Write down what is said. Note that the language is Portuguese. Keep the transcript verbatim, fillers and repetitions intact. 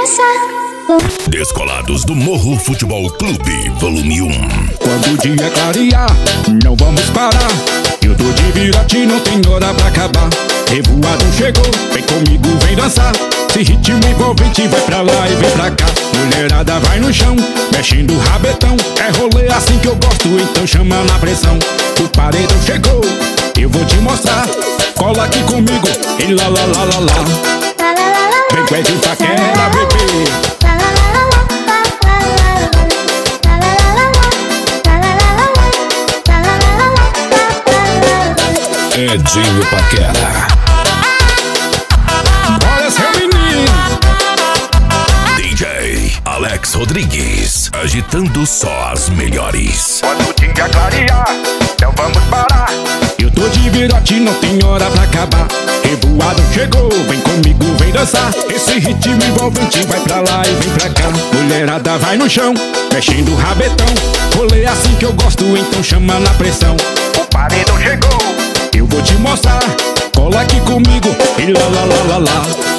dançar. Descolados do Morro Futebol Clube, volume um. Quando o dia clarear, não vamos parar. Eu tô de virote, não tem hora pra acabar. Revoado chegou, vem comigo, vem dançar. Esse ritmo envolvente vai pra lá e vem pra cá. Mulherada vai no chão, mexendo o rabetão. É rolê assim que eu gosto, então chama na pressão. O paredão chegou, eu vou te mostrar. Cola aqui comigo, e lá lá lá lá lá. Vem com esse paquera, bebê. Edinho Paquera. Olha seu menino D J Alex Rodrigues, agitando só as melhores. Quando o dia clarear, não vamos parar. Eu tô de virote, não tem hora pra acabar. Revoado chegou, vem comigo, vem dançar. Esse ritmo envolvente vai pra lá e vem pra cá. Mulherada vai no chão, mexendo o rabetão. Rolê assim que eu gosto, então chama na pressão. O paredão chegou, eu vou te mostrar. Cola aqui comigo, e lá lá lá lá lá.